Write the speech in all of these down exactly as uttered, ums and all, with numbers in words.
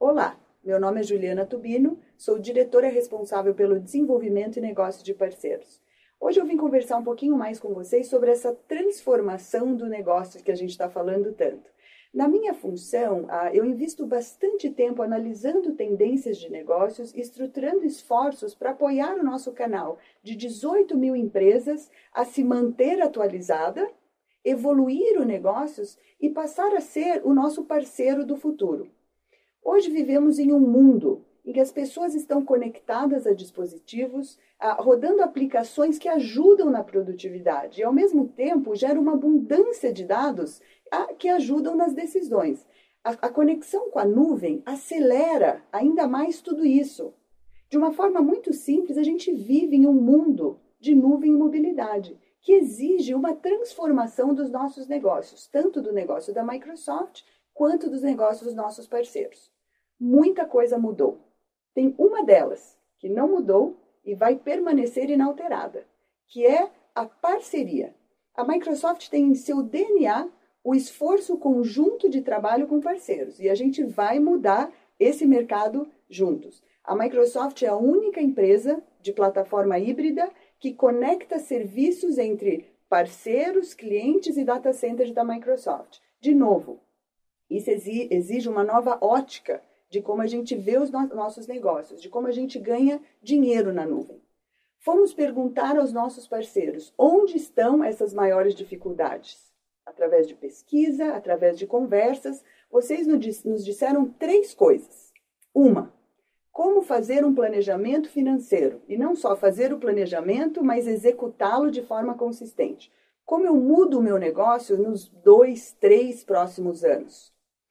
Olá, meu nome é Juliana Tubino, sou diretora responsável pelo desenvolvimento e negócio de parceiros. Hoje eu vim conversar um pouquinho mais com vocês sobre essa transformação do negócio que a gente está falando tanto. Na minha função, eu invisto bastante tempo analisando tendências de negócios e estruturando esforços para apoiar o nosso canal de dezoito mil empresas a se manter atualizada, evoluir os negócios e passar a ser o nosso parceiro do futuro. Hoje vivemos em um mundo em que as pessoas estão conectadas a dispositivos, a, rodando aplicações que ajudam na produtividade e, ao mesmo tempo, gera uma abundância de dados a, que ajudam nas decisões. A, a conexão com a nuvem acelera ainda mais tudo isso. De uma forma muito simples, a gente vive em um mundo de nuvem e mobilidade, que exige uma transformação dos nossos negócios, tanto do negócio da Microsoft quanto dos negócios dos nossos parceiros. Muita coisa mudou. Tem uma delas que não mudou e vai permanecer inalterada, que é a parceria. A Microsoft tem em seu D N A o esforço conjunto de trabalho com parceiros e a gente vai mudar esse mercado juntos. A Microsoft é a única empresa de plataforma híbrida que conecta serviços entre parceiros, clientes e data centers da Microsoft. De novo, isso exige uma nova ótica de como a gente vê os no- nossos negócios, de como a gente ganha dinheiro na nuvem. Fomos perguntar aos nossos parceiros onde estão essas maiores dificuldades. Através de pesquisa, através de conversas, vocês nos disseram três coisas. Uma, como fazer um planejamento financeiro. E não só fazer o planejamento, mas executá-lo de forma consistente. Como eu mudo o meu negócio nos dois, três próximos anos.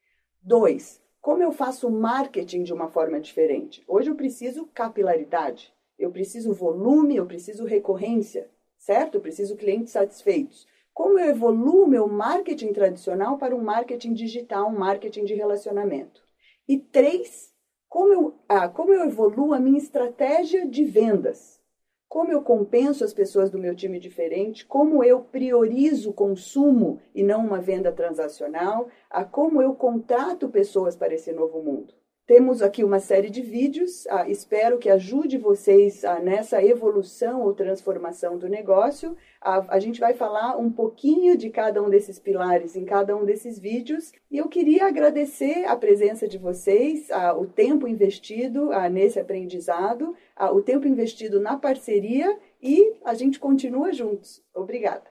Dois, como eu faço marketing de uma forma diferente? Hoje eu preciso capilaridade, eu preciso volume, eu preciso recorrência, certo? Eu preciso clientes satisfeitos. Como eu evoluo o meu marketing tradicional para um marketing digital, um marketing de relacionamento? E três, como eu, ah, como eu evoluo a minha estratégia de vendas? Como eu compenso as pessoas do meu time diferente, como eu priorizo o consumo e não uma venda transacional, a como eu contrato pessoas para esse novo mundo. Temos aqui uma série de vídeos, ah, espero que ajude vocês ah, nessa evolução ou transformação do negócio. Ah, a gente vai falar um pouquinho de cada um desses pilares em cada um desses vídeos e eu queria agradecer a presença de vocês, ah, o tempo investido ah, nesse aprendizado, ah, o tempo investido na parceria e a gente continua juntos. Obrigada.